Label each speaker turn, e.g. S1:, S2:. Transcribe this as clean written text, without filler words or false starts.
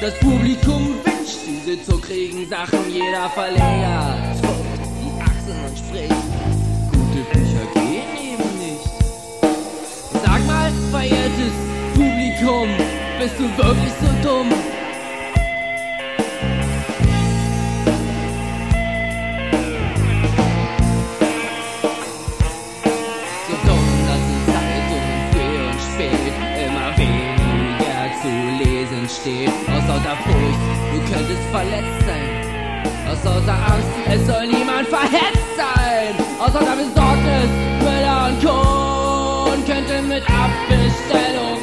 S1: Das Publikum wünscht, diese zuckrigen Sachen jeder Verleger zuckt die Achseln und spricht: Gute Bücher gehen eben nicht. Sag mal, verehrtes Publikum, bist du wirklich so dumm? So dumm, dass in Zeitungen früh und spät immer weniger zu lesen steht. Aus lauter Furcht, du könntest verletzt sein. Aus lauter Angst, es soll niemand verhetzt sein. Aus lauter Besorgnis, Müller und Co. könnte mit Abbestellung